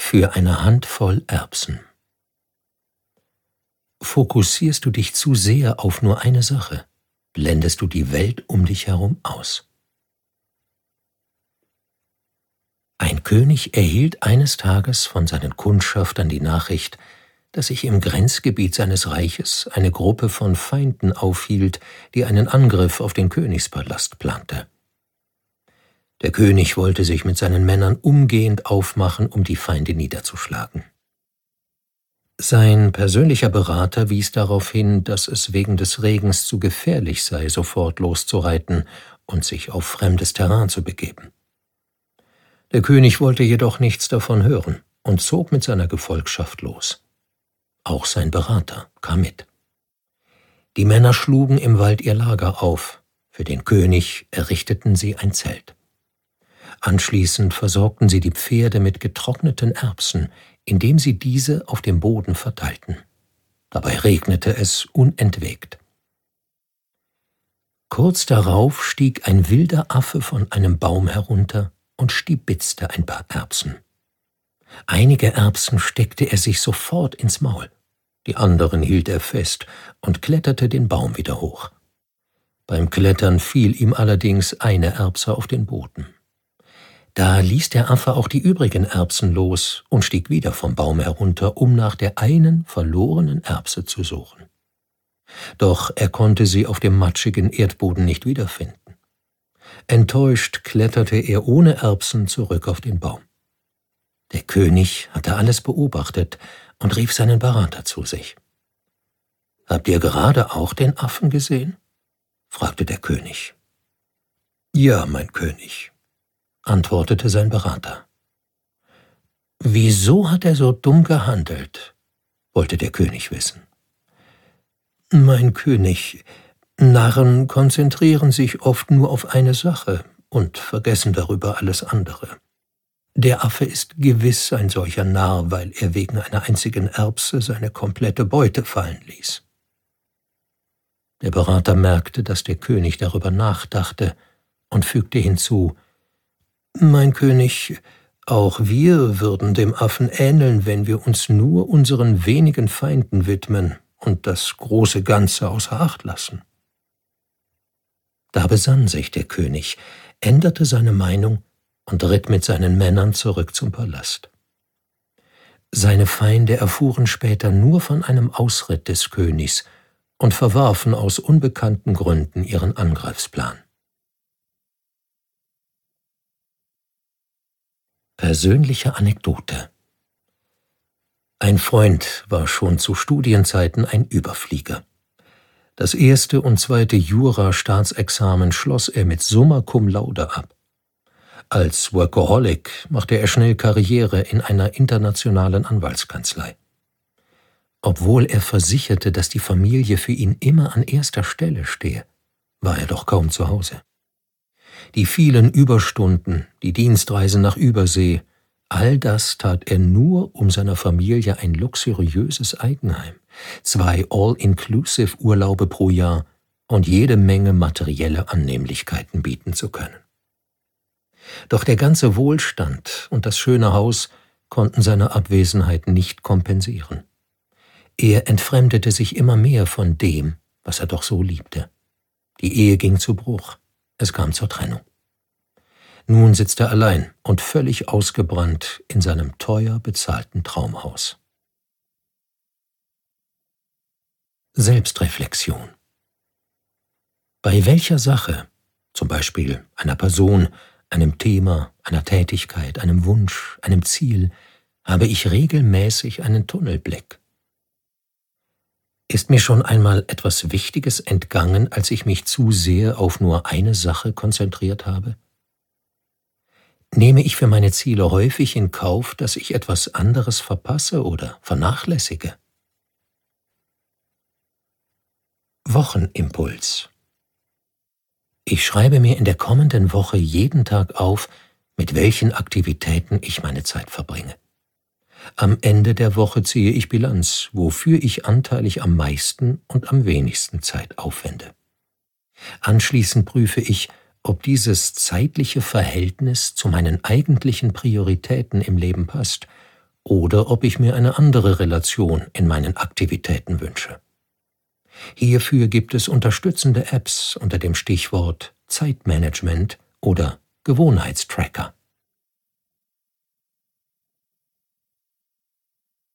Für eine Handvoll Erbsen. Fokussierst du dich zu sehr auf nur eine Sache, blendest du die Welt um dich herum aus. Ein König erhielt eines Tages von seinen Kundschaftern die Nachricht, dass sich im Grenzgebiet seines Reiches eine Gruppe von Feinden aufhielt, die einen Angriff auf den Königspalast plante. Der König wollte sich mit seinen Männern umgehend aufmachen, um die Feinde niederzuschlagen. Sein persönlicher Berater wies darauf hin, dass es wegen des Regens zu gefährlich sei, sofort loszureiten und sich auf fremdes Terrain zu begeben. Der König wollte jedoch nichts davon hören und zog mit seiner Gefolgschaft los. Auch sein Berater kam mit. Die Männer schlugen im Wald ihr Lager auf, für den König errichteten sie ein Zelt. Anschließend versorgten sie die Pferde mit getrockneten Erbsen, indem sie diese auf dem Boden verteilten. Dabei regnete es unentwegt. Kurz darauf stieg ein wilder Affe von einem Baum herunter und stibitzte ein paar Erbsen. Einige Erbsen steckte er sich sofort ins Maul, die anderen hielt er fest und kletterte den Baum wieder hoch. Beim Klettern fiel ihm allerdings eine Erbse auf den Boden. Da ließ der Affe auch die übrigen Erbsen los und stieg wieder vom Baum herunter, um nach der einen verlorenen Erbse zu suchen. Doch er konnte sie auf dem matschigen Erdboden nicht wiederfinden. Enttäuscht kletterte er ohne Erbsen zurück auf den Baum. Der König hatte alles beobachtet und rief seinen Berater zu sich. »Habt ihr gerade auch den Affen gesehen?« fragte der König. »Ja, mein König«, antwortete sein Berater. »Wieso hat er so dumm gehandelt?« wollte der König wissen. »Mein König, Narren konzentrieren sich oft nur auf eine Sache und vergessen darüber alles andere. Der Affe ist gewiss ein solcher Narr, weil er wegen einer einzigen Erbse seine komplette Beute fallen ließ.« Der Berater merkte, dass der König darüber nachdachte und fügte hinzu: »Mein König, auch wir würden dem Affen ähneln, wenn wir uns nur unseren wenigen Feinden widmen und das große Ganze außer Acht lassen.« Da besann sich der König, änderte seine Meinung und ritt mit seinen Männern zurück zum Palast. Seine Feinde erfuhren später nur von einem Ausritt des Königs und verwarfen aus unbekannten Gründen ihren Angriffsplan. Persönliche Anekdote. Ein Freund war schon zu Studienzeiten ein Überflieger. Das erste und zweite Jura-Staatsexamen schloss er mit Summa cum laude ab. Als Workaholic machte er schnell Karriere in einer internationalen Anwaltskanzlei. Obwohl er versicherte, dass die Familie für ihn immer an erster Stelle stehe, war er doch kaum zu Hause. Die vielen Überstunden, die Dienstreisen nach Übersee, all das tat er nur, um seiner Familie ein luxuriöses Eigenheim, 2 All-Inclusive-Urlaube pro Jahr und jede Menge materielle Annehmlichkeiten bieten zu können. Doch der ganze Wohlstand und das schöne Haus konnten seine Abwesenheit nicht kompensieren. Er entfremdete sich immer mehr von dem, was er doch so liebte. Die Ehe ging zu Bruch. Es kam zur Trennung. Nun sitzt er allein und völlig ausgebrannt in seinem teuer bezahlten Traumhaus. Selbstreflexion. Bei welcher Sache, zum Beispiel einer Person, einem Thema, einer Tätigkeit, einem Wunsch, einem Ziel, habe ich regelmäßig einen Tunnelblick? Ist mir schon einmal etwas Wichtiges entgangen, als ich mich zu sehr auf nur eine Sache konzentriert habe? Nehme ich für meine Ziele häufig in Kauf, dass ich etwas anderes verpasse oder vernachlässige? Wochenimpuls. Ich schreibe mir in der kommenden Woche jeden Tag auf, mit welchen Aktivitäten ich meine Zeit verbringe. Am Ende der Woche ziehe ich Bilanz, wofür ich anteilig am meisten und am wenigsten Zeit aufwende. Anschließend prüfe ich, ob dieses zeitliche Verhältnis zu meinen eigentlichen Prioritäten im Leben passt oder ob ich mir eine andere Relation in meinen Aktivitäten wünsche. Hierfür gibt es unterstützende Apps unter dem Stichwort Zeitmanagement oder Gewohnheitstracker.